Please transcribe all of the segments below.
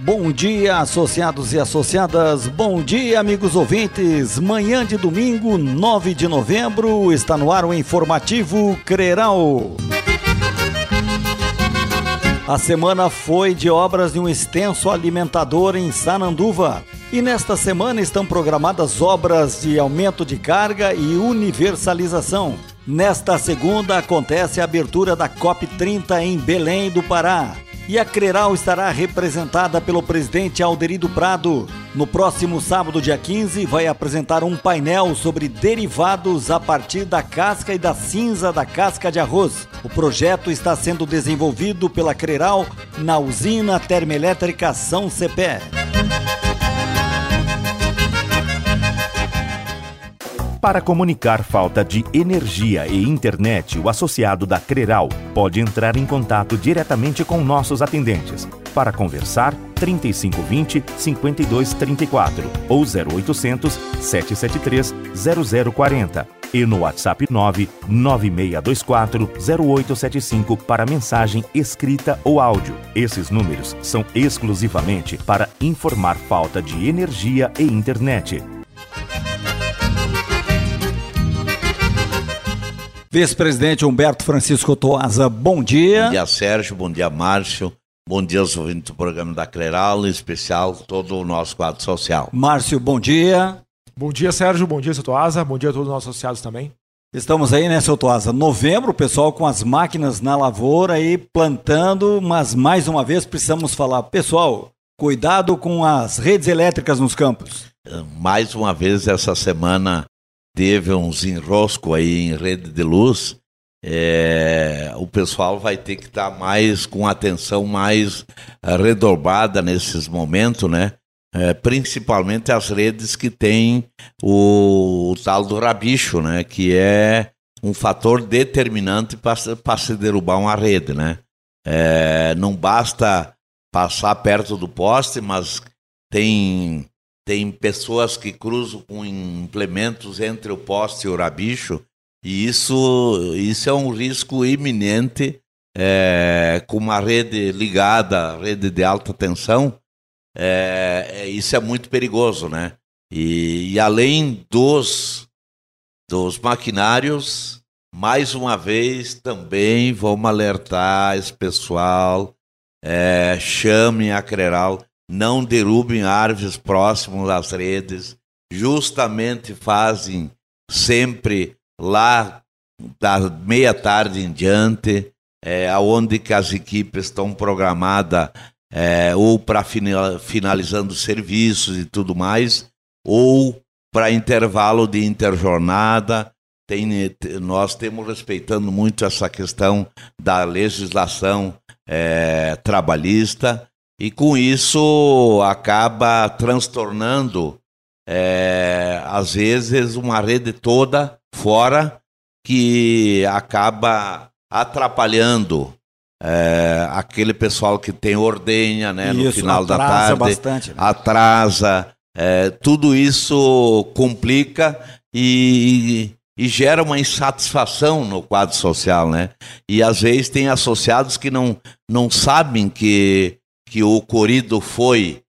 bom dia, associados e associadas, bom dia, amigos ouvintes. Manhã de domingo, 9 de novembro, está no ar o informativo CRERAL. A semana foi de obras de um extenso alimentador em Sananduva. E nesta semana estão programadas obras de aumento de carga e universalização. Nesta segunda acontece a abertura da COP30 em Belém do Pará. E a CRERAL estará representada pelo presidente Alderido Prado. No próximo sábado, dia 15, vai apresentar um painel sobre derivados a partir da casca e da cinza da casca de arroz. O projeto está sendo desenvolvido pela CRERAL na usina termoelétrica São Cepé. Para comunicar falta de energia e internet, o associado da CRERAL pode entrar em contato diretamente com nossos atendentes. Para conversar, 3520-5234 ou 0800-773-0040 e no WhatsApp 99624-0875 para mensagem escrita ou áudio. Esses números são exclusivamente para informar falta de energia e internet. Vice-presidente Humberto Francisco Toaza, bom dia. Bom dia, Sérgio, bom dia, Márcio, bom dia aos ouvintes do programa da CRERAL, em especial todo o nosso quadro social. Márcio, bom dia. Bom dia, Sérgio, bom dia, seu Toaza, bom dia a todos os nossos associados também. Estamos aí, né, seu Toaza? Novembro, o pessoal com as máquinas na lavoura aí plantando, mas mais uma vez precisamos falar, pessoal, cuidado com as redes elétricas nos campos. Mais uma vez essa semana teve uns enroscos aí em rede de luz, o pessoal vai ter que estar mais com atenção mais redobrada nesses momentos, né? Principalmente as redes que tem o tal do rabicho, né? Que é um fator determinante para se derrubar uma rede, né? Não basta passar perto do poste, mas tem pessoas que cruzam com implementos entre o poste e o rabicho, e isso é um risco iminente, com uma rede ligada, rede de alta tensão, isso é muito perigoso, né? E além dos maquinários, mais uma vez também vamos alertar esse pessoal, chamem a CRERAL, não derrubem árvores próximas às redes, justamente fazem sempre lá da meia-tarde em diante, onde que as equipes estão programadas ou para finalizando serviços e tudo mais, ou para intervalo de interjornada. Nós temos respeitando muito essa questão da legislação trabalhista, e com isso acaba transtornando, às vezes, uma rede toda fora, que acaba atrapalhando aquele pessoal que tem ordenha, né, no final da tarde. Bastante, né? Atrasa, tudo isso complica e gera uma insatisfação no quadro social, né? E às vezes tem associados que não sabem que o ocorrido foi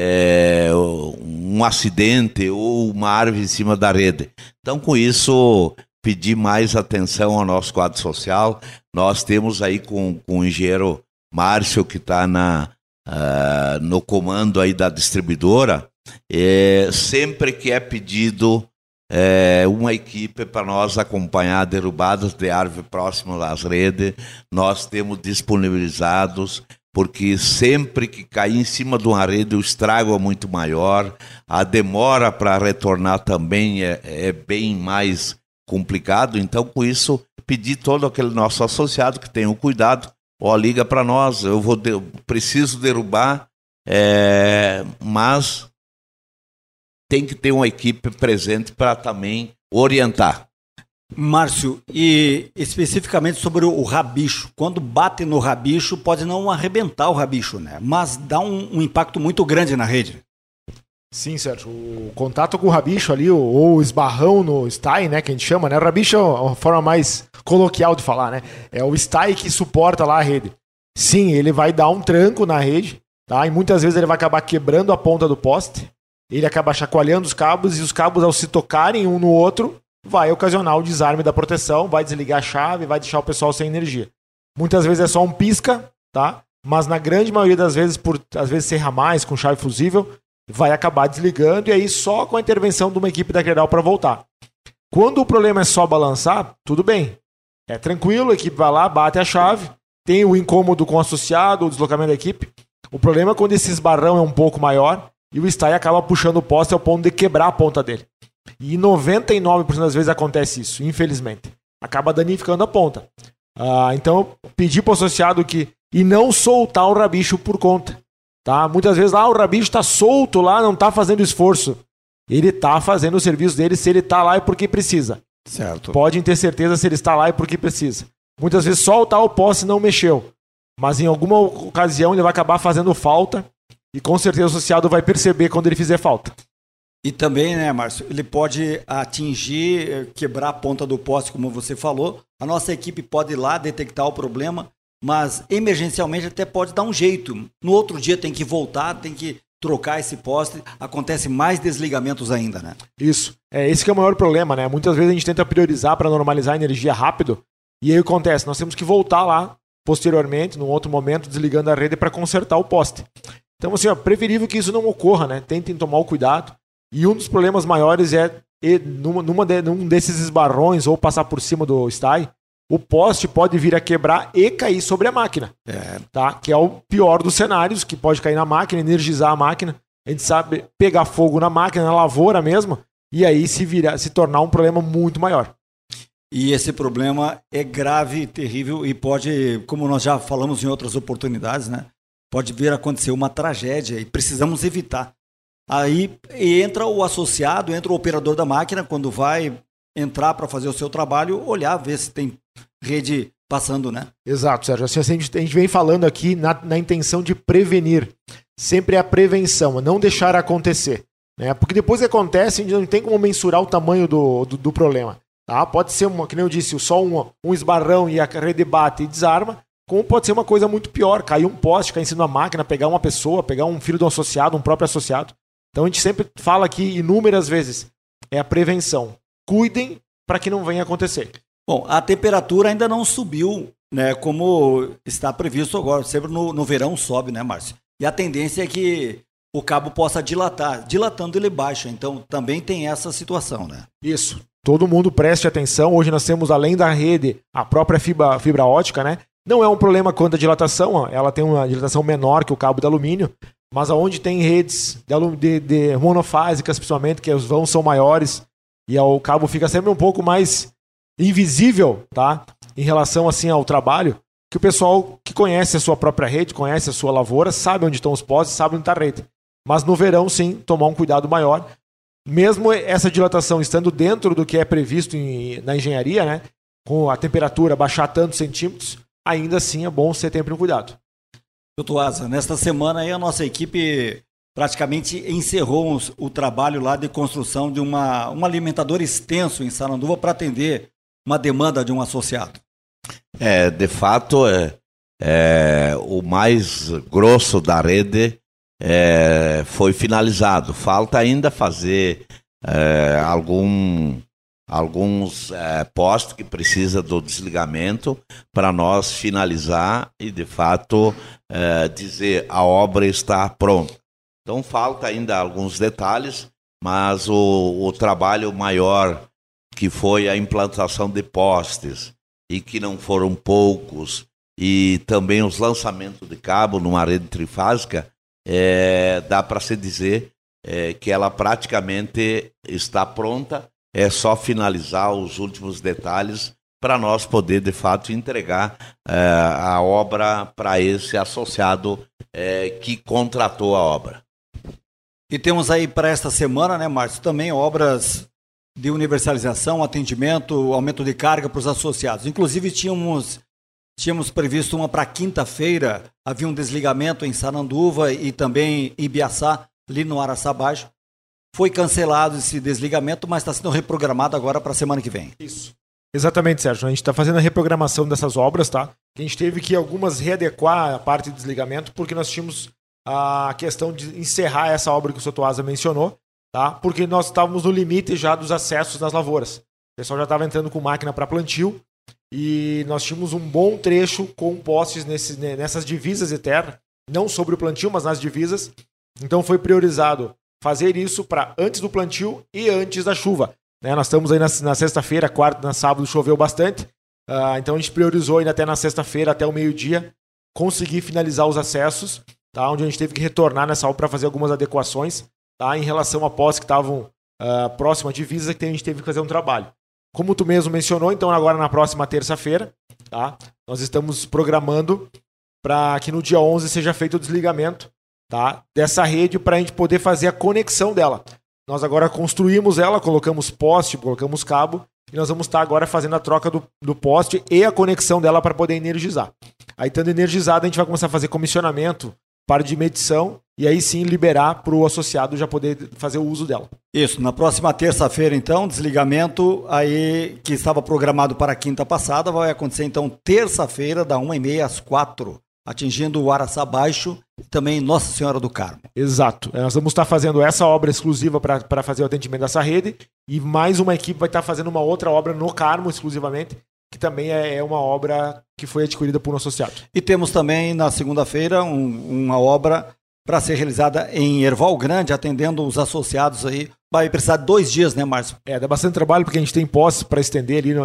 um acidente ou uma árvore em cima da rede. Então, com isso, pedir mais atenção ao nosso quadro social. Nós temos aí com o engenheiro Márcio, que está no comando aí da distribuidora, sempre que é pedido uma equipe para nós acompanhar derrubadas de árvore próximas às redes, nós temos disponibilizados, porque sempre que cair em cima de uma rede o estrago é muito maior, a demora para retornar também é bem mais complicado. Então, com isso, pedir todo aquele nosso associado que tenha o cuidado, liga para nós, preciso derrubar, mas tem que ter uma equipe presente para também orientar. Márcio, e especificamente sobre o rabicho, quando bate no rabicho, pode não arrebentar o rabicho, né? Mas dá um impacto muito grande na rede. Sim, Sérgio. O contato com o rabicho ali, ou o esbarrão no stai, né, que a gente chama, né? O rabicho é uma forma mais coloquial de falar, né? É o stai que suporta lá a rede. Sim, ele vai dar um tranco na rede, tá? E muitas vezes ele vai acabar quebrando a ponta do poste, ele acaba chacoalhando os cabos, e os cabos, ao se tocarem um no outro, vai ocasionar o desarme da proteção, vai desligar a chave, vai deixar o pessoal sem energia. Muitas vezes é só um pisca, tá? Mas na grande maioria das vezes, por às vezes ser ramais com chave fusível, vai acabar desligando, e aí só com a intervenção de uma equipe da Gerdau para voltar. Quando o problema é só balançar, tudo bem. É tranquilo, a equipe vai lá, bate a chave, tem o incômodo com o associado, o deslocamento da equipe. O problema é quando esse esbarrão é um pouco maior e o stay acaba puxando o poste ao ponto de quebrar a ponta dele. E 99% das vezes acontece isso, infelizmente. Acaba danificando a ponta. Então eu pedi para o associado e não soltar o rabicho por conta. Tá? Muitas vezes o rabicho está solto lá, não está fazendo esforço. Ele está fazendo o serviço dele, se ele está lá é porque precisa. Certo. Podem ter certeza se ele está lá é porque precisa. Muitas vezes soltar o poste não mexeu. Mas em alguma ocasião ele vai acabar fazendo falta e com certeza o associado vai perceber quando ele fizer falta. E também, né, Márcio, ele pode atingir, quebrar a ponta do poste, como você falou. A nossa equipe pode ir lá detectar o problema, mas emergencialmente até pode dar um jeito. No outro dia tem que voltar, tem que trocar esse poste, acontece mais desligamentos ainda, né? Isso. Esse que é o maior problema, né? Muitas vezes a gente tenta priorizar para normalizar a energia rápido e aí acontece, nós temos que voltar lá posteriormente, num outro momento, desligando a rede para consertar o poste. Então, assim, preferível que isso não ocorra, né? Tentem tomar o cuidado. E um dos problemas maiores é, num desses esbarrões ou passar por cima do stay, o poste pode vir a quebrar e cair sobre a máquina. Tá? Que é o pior dos cenários, que pode cair na máquina, energizar a máquina. A gente sabe pegar fogo na máquina, na lavoura mesmo, e aí se tornar um problema muito maior. E esse problema é grave, terrível e pode, como nós já falamos em outras oportunidades, né? Pode vir a acontecer uma tragédia e precisamos evitar. Aí entra o associado, entra o operador da máquina, quando vai entrar para fazer o seu trabalho, olhar, ver se tem rede passando, né? Exato, Sérgio. Assim, a gente vem falando aqui na intenção de prevenir. Sempre é a prevenção, não deixar acontecer. Né? Porque depois que acontece, a gente não tem como mensurar o tamanho do problema. Tá? Pode ser, que nem eu disse, só um esbarrão e a rede bate e desarma, como pode ser uma coisa muito pior, cair um poste, cair em cima da máquina, pegar uma pessoa, pegar um filho de um associado, um próprio associado. Então a gente sempre fala aqui inúmeras vezes, é a prevenção. Cuidem para que não venha acontecer. Bom, a temperatura ainda não subiu, né, como está previsto agora. Sempre no verão sobe, né, Márcio? E a tendência é que o cabo possa dilatar. Dilatando ele baixa, então também tem essa situação, né? Isso. Todo mundo preste atenção. Hoje nós temos, além da rede, a própria fibra ótica, né? Não é um problema quanto à dilatação, ela tem uma dilatação menor que o cabo de alumínio, mas aonde tem redes de monofásicas, principalmente, que os vãos são maiores e o cabo fica sempre um pouco mais invisível, tá? Em relação assim ao trabalho, que o pessoal que conhece a sua própria rede, conhece a sua lavoura, sabe onde estão os postes, sabe onde está a rede. Mas no verão, sim, tomar um cuidado maior. Mesmo essa dilatação estando dentro do que é previsto na engenharia, né? Com a temperatura baixar tantos centímetros, ainda assim é bom você ter sempre um cuidado. Doutor Asa, nesta semana aí a nossa equipe praticamente encerrou o trabalho lá de construção de um alimentador extenso em Sananduva para atender uma demanda de um associado. De fato, o mais grosso da rede foi finalizado. Falta ainda fazer alguns postos que precisa do desligamento para nós finalizar e, de fato, dizer a obra está pronta. Então, falta ainda alguns detalhes, mas o trabalho maior, que foi a implantação de postes, e que não foram poucos, e também os lançamentos de cabo numa rede trifásica, dá para se dizer que ela praticamente está pronta. É só finalizar os últimos detalhes para nós poder, de fato, entregar a obra para esse associado que contratou a obra. E temos aí para esta semana, né, Márcio, também obras de universalização, atendimento, aumento de carga para os associados. Inclusive, tínhamos previsto uma para quinta-feira, havia um desligamento em Sananduva e também em Ibiaçá, ali no Araçá Baixo. Foi cancelado esse desligamento, mas está sendo reprogramado agora para a semana que vem. Isso. Exatamente, Sérgio. A gente está fazendo a reprogramação dessas obras, tá? A gente teve que algumas readequar a parte de desligamento, porque nós tínhamos a questão de encerrar essa obra que o Sr. Tuasa mencionou, tá? Porque nós estávamos no limite já dos acessos das lavouras. O pessoal já estava entrando com máquina para plantio e nós tínhamos um bom trecho com postes nessas divisas de terra, não sobre o plantio, mas nas divisas. Então foi priorizado fazer isso para antes do plantio e antes da chuva. Né? Nós estamos aí na sexta-feira, quarta, na sábado choveu bastante, então a gente priorizou ainda até na sexta-feira, até o meio-dia, conseguir finalizar os acessos, tá? Onde a gente teve que retornar nessa obra para fazer algumas adequações, tá? Em relação a postes que estavam próximo à divisa, que a gente teve que fazer um trabalho. Como tu mesmo mencionou, então agora na próxima terça-feira, tá? Nós estamos programando para que no dia 11 seja feito o desligamento, tá? Dessa rede para a gente poder fazer a conexão dela. Nós agora construímos ela, colocamos poste, colocamos cabo, e nós vamos estar agora fazendo a troca do poste e a conexão dela para poder energizar. Aí, estando energizada, a gente vai começar a fazer comissionamento, parte de medição, e aí sim liberar para o associado já poder fazer o uso dela. Isso, na próxima terça-feira, então, desligamento aí que estava programado para a quinta passada, vai acontecer, então, terça-feira, da 1h30 às 4h, atingindo o Araçá Baixo e também Nossa Senhora do Carmo. Exato. Nós vamos estar fazendo essa obra exclusiva para fazer o atendimento dessa rede e mais uma equipe vai estar fazendo uma outra obra no Carmo exclusivamente, que também é uma obra que foi adquirida por um associado. E temos também na segunda-feira uma obra para ser realizada em Erval Grande, atendendo os associados aí. Vai precisar de 2 dias, né, Márcio? Dá bastante trabalho porque a gente tem postes para estender ali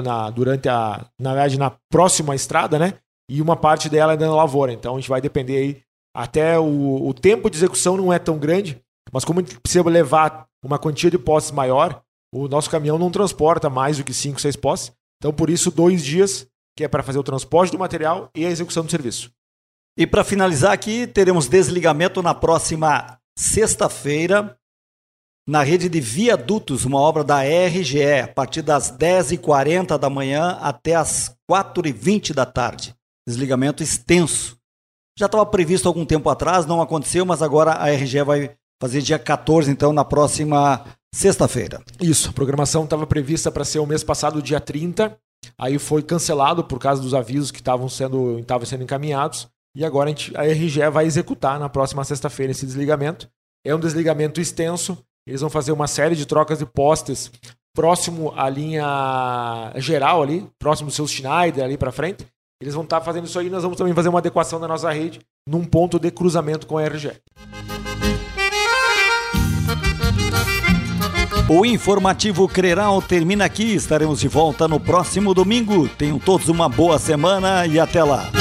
na próxima estrada, né? E uma parte dela é na lavoura. Então a gente vai depender aí. Até o tempo de execução não é tão grande, mas como a gente precisa levar uma quantia de postes maior, o nosso caminhão não transporta mais do que 5, 6 postes. Então por isso 2 dias, que é para fazer o transporte do material e a execução do serviço. E para finalizar aqui, teremos desligamento na próxima sexta-feira, na rede de viadutos, uma obra da RGE, a partir das 10h40 da manhã até as 4h20 da tarde. Desligamento extenso. Já estava previsto algum tempo atrás, não aconteceu, mas agora a RGE vai fazer dia 14, então, na próxima sexta-feira. Isso, a programação estava prevista para ser o mês passado, dia 30, aí foi cancelado por causa dos avisos que estavam sendo encaminhados, e agora a RGE vai executar na próxima sexta-feira esse desligamento. É um desligamento extenso, eles vão fazer uma série de trocas de postes próximo à linha geral ali, próximo do seu Schneider ali para frente. Eles vão estar fazendo isso aí, nós vamos também fazer uma adequação da nossa rede num ponto de cruzamento com a RGE. O informativo Creral termina aqui, estaremos de volta no próximo domingo. Tenham todos uma boa semana e até lá.